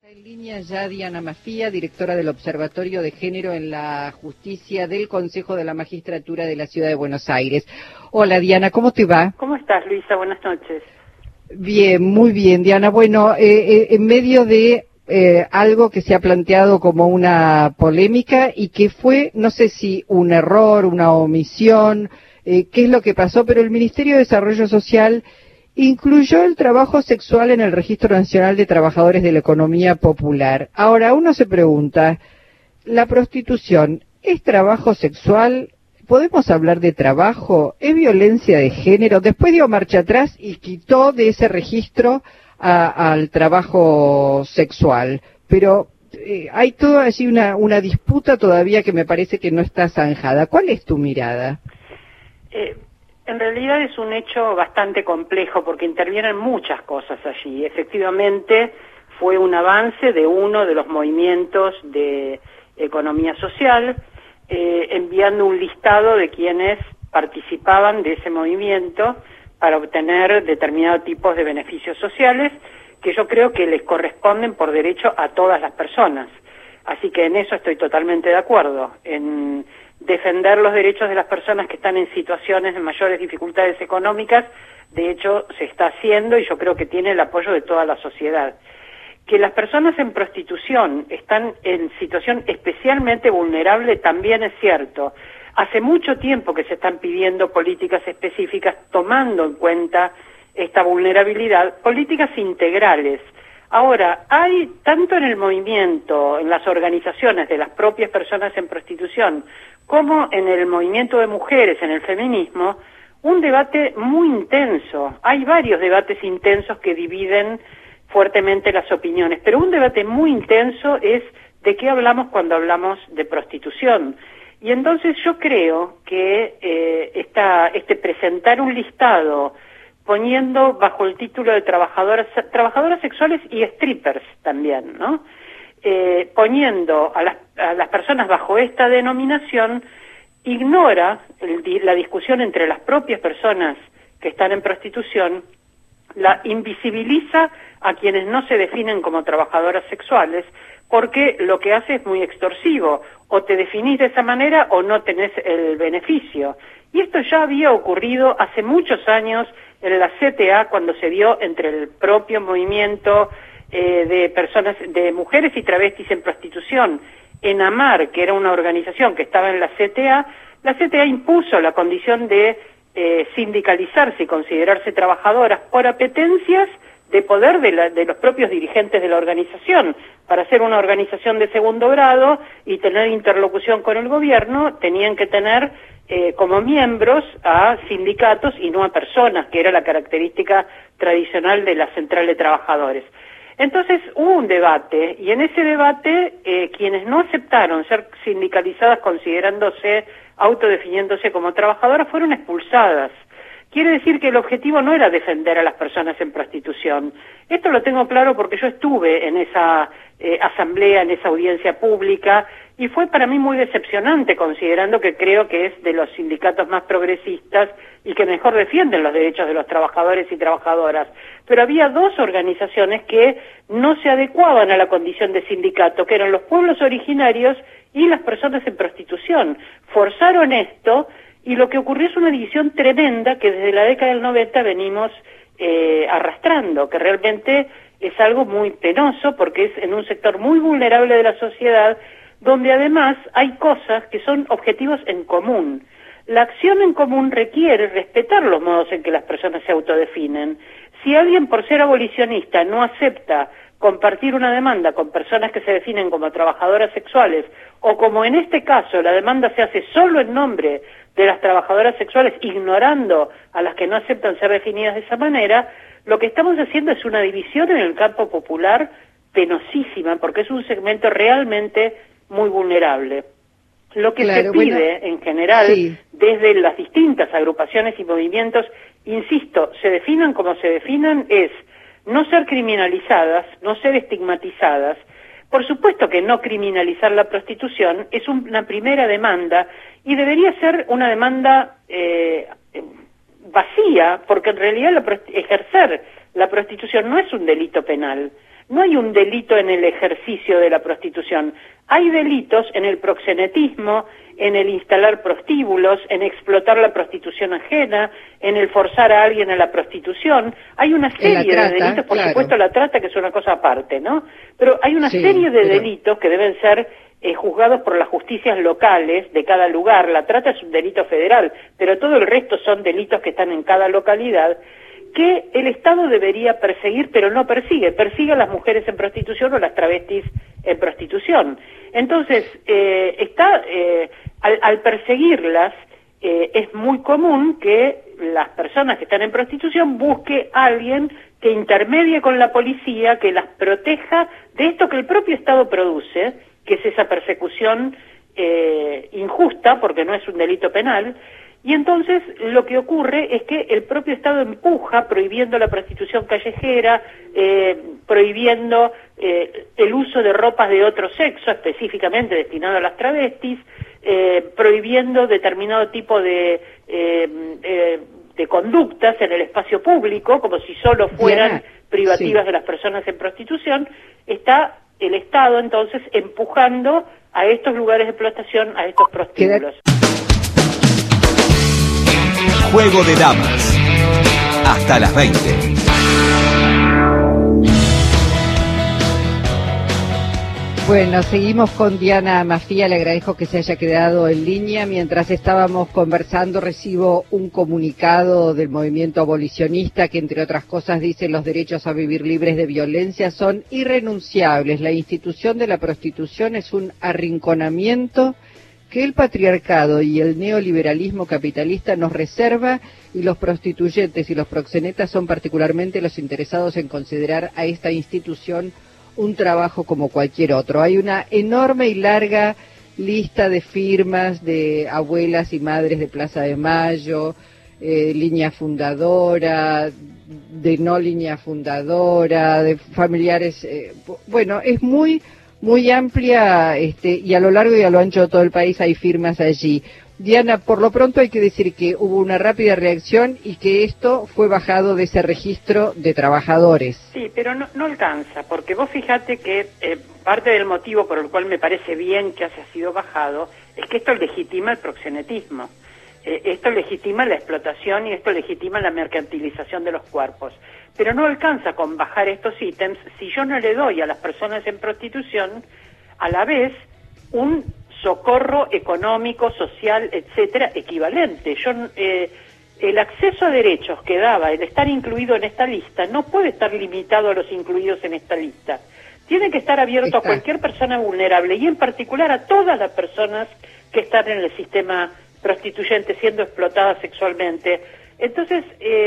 En línea ya Diana Mafía, directora del Observatorio de Género en la Justicia del Consejo de la Magistratura de la Ciudad de Buenos Aires. Hola Diana, ¿cómo te va? ¿Cómo estás, Luisa? Buenas noches. Bien, muy bien, Diana. Bueno, en medio de algo que se ha planteado como una polémica y que fue, no sé si un error, una omisión, qué es lo que pasó, pero el Ministerio de Desarrollo Social incluyó el trabajo sexual en el Registro Nacional de Trabajadores de la Economía Popular. Ahora, uno se pregunta, ¿la prostitución es trabajo sexual? ¿Podemos hablar de trabajo? ¿Es violencia de género? Después dio marcha atrás y quitó de ese registro al trabajo sexual. Pero hay toda así una disputa todavía que me parece que no está zanjada. ¿Cuál es tu mirada? En realidad es un hecho bastante complejo porque intervienen muchas cosas allí. Efectivamente, fue un avance de uno de los movimientos de economía social, enviando un listado de quienes participaban de ese movimiento para obtener determinados tipos de beneficios sociales que yo creo que les corresponden por derecho a todas las personas. Así que en eso estoy totalmente de acuerdo, en defender los derechos de las personas que están en situaciones de mayores dificultades económicas. De hecho, se está haciendo y yo creo que tiene el apoyo de toda la sociedad. Que las personas en prostitución están en situación especialmente vulnerable también es cierto. Hace mucho tiempo que se están pidiendo políticas específicas tomando en cuenta esta vulnerabilidad, políticas integrales. Ahora, hay tanto en el movimiento, en las organizaciones de las propias personas en prostitución, como en el movimiento de mujeres, en el feminismo, un debate muy intenso. Hay varios debates intensos que dividen fuertemente las opiniones, pero un debate muy intenso es de qué hablamos cuando hablamos de prostitución. Y entonces yo creo que presentar un listado poniendo bajo el título de trabajadoras sexuales y strippers también, ¿no? Poniendo a las personas bajo esta denominación, ignora la discusión entre las propias personas que están en prostitución, la invisibiliza a quienes no se definen como trabajadoras sexuales, porque lo que hace es muy extorsivo, o te definís de esa manera o no tenés el beneficio. Y esto ya había ocurrido hace muchos años en la CTA, cuando se dio entre el propio movimiento de personas, de mujeres y travestis en prostitución. En AMAR, que era una organización que estaba en la CTA impuso la condición de sindicalizarse y considerarse trabajadoras por apetencias de poder de los propios dirigentes de la organización. Para ser una organización de segundo grado y tener interlocución con el gobierno, tenían que tener como miembros a sindicatos y no a personas, que era la característica tradicional de la central de trabajadores. Entonces hubo un debate, y en ese debate quienes no aceptaron ser sindicalizadas considerándose, autodefiniéndose como trabajadoras, fueron expulsadas. Quiere decir que el objetivo no era defender a las personas en prostitución. Esto lo tengo claro porque yo estuve en esa asamblea, en esa audiencia pública, y fue para mí muy decepcionante, considerando que creo que es de los sindicatos más progresistas y que mejor defienden los derechos de los trabajadores y trabajadoras. Pero había dos organizaciones que no se adecuaban a la condición de sindicato, que eran los pueblos originarios y las personas en prostitución. Forzaron esto, y lo que ocurrió es una división tremenda que desde la década del 90 venimos arrastrando, que realmente es algo muy penoso porque es en un sector muy vulnerable de la sociedad, donde además hay cosas que son objetivos en común. La acción en común requiere respetar los modos en que las personas se autodefinen. Si alguien, por ser abolicionista, no acepta compartir una demanda con personas que se definen como trabajadoras sexuales, o como en este caso la demanda se hace solo en nombre de las trabajadoras sexuales, ignorando a las que no aceptan ser definidas de esa manera, lo que estamos haciendo es una división en el campo popular penosísima, porque es un segmento realmente muy vulnerable. Lo que se pide en general, desde las distintas agrupaciones y movimientos, insisto, se definan como se definan, es no ser criminalizadas, no ser estigmatizadas. Por supuesto que no criminalizar la prostitución es una primera demanda, y debería ser una demanda vacía, porque en realidad ejercer la prostitución no es un delito penal. No hay un delito en el ejercicio de la prostitución. Hay delitos en el proxenetismo, en el instalar prostíbulos, en explotar la prostitución ajena, en el forzar a alguien a la prostitución. Hay una serie de delitos, por supuesto la trata, que es una cosa aparte, ¿no? Pero hay una serie de delitos que deben ser juzgados por las justicias locales de cada lugar. La trata es un delito federal, pero todo el resto son delitos que están en cada localidad, que el Estado debería perseguir, pero no persigue. Persigue a las mujeres en prostitución o las travestis en prostitución. Entonces, al perseguirlas, es muy común que las personas que están en prostitución busque a alguien que intermedie con la policía, que las proteja de esto que el propio Estado produce, que es esa persecución injusta, porque no es un delito penal. Y entonces lo que ocurre es que el propio Estado empuja, prohibiendo la prostitución callejera, prohibiendo el uso de ropas de otro sexo, específicamente destinado a las travestis, prohibiendo determinado tipo de conductas en el espacio público, como si solo fueran privativas de las personas en prostitución. Está el Estado entonces empujando a estos lugares de explotación, a estos prostíbulos. Juego de Damas. Hasta las 20. Bueno, seguimos con Diana Mafía. Le agradezco que se haya quedado en línea. Mientras estábamos conversando, recibo un comunicado del movimiento abolicionista que, entre otras cosas, dice: los derechos a vivir libres de violencia son irrenunciables. La institución de la prostitución es un arrinconamiento que el patriarcado y el neoliberalismo capitalista nos reserva, y los prostituyentes y los proxenetas son particularmente los interesados en considerar a esta institución un trabajo como cualquier otro. Hay una enorme y larga lista de firmas de abuelas y madres de Plaza de Mayo, línea fundadora, de no línea fundadora, de familiares, bueno, es muy amplia, y a lo largo y a lo ancho de todo el país hay firmas allí. Diana, por lo pronto hay que decir que hubo una rápida reacción y que esto fue bajado de ese registro de trabajadores. Sí, pero no alcanza, porque vos fíjate que parte del motivo por el cual me parece bien que haya sido bajado es que esto legitima el proxenetismo. Esto legitima la explotación y esto legitima la mercantilización de los cuerpos. Pero no alcanza con bajar estos ítems si yo no le doy a las personas en prostitución a la vez un socorro económico, social, etcétera, equivalente. El acceso a derechos que daba el estar incluido en esta lista no puede estar limitado a los incluidos en esta lista. Tiene que estar abierto a cualquier persona vulnerable, y en particular a todas las personas que están en el sistema prostituyente siendo explotadas sexualmente. Entonces,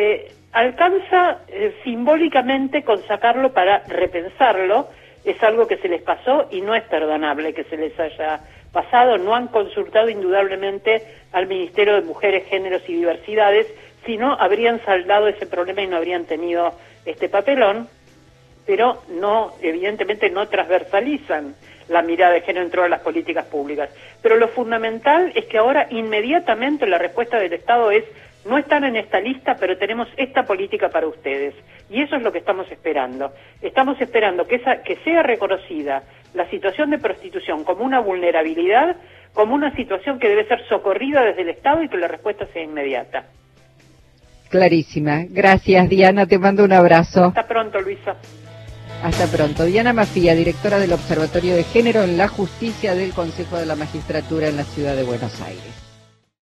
alcanza simbólicamente con sacarlo para repensarlo. Es algo que se les pasó y no es perdonable que se les haya pasado. No han consultado indudablemente al Ministerio de Mujeres, Géneros y Diversidades, si no habrían saldado ese problema y no habrían tenido este papelón, pero no, evidentemente no transversalizan la mirada de género en todas las políticas públicas. Pero lo fundamental es que ahora inmediatamente la respuesta del Estado es: no están en esta lista, pero tenemos esta política para ustedes. Y eso es lo que estamos esperando. Estamos esperando que sea reconocida la situación de prostitución como una vulnerabilidad, como una situación que debe ser socorrida desde el Estado, y que la respuesta sea inmediata. Clarísima. Gracias, Diana. Te mando un abrazo. Hasta pronto, Luisa. Hasta pronto. Diana Mafía, directora del Observatorio de Género en la Justicia del Consejo de la Magistratura en la Ciudad de Buenos Aires.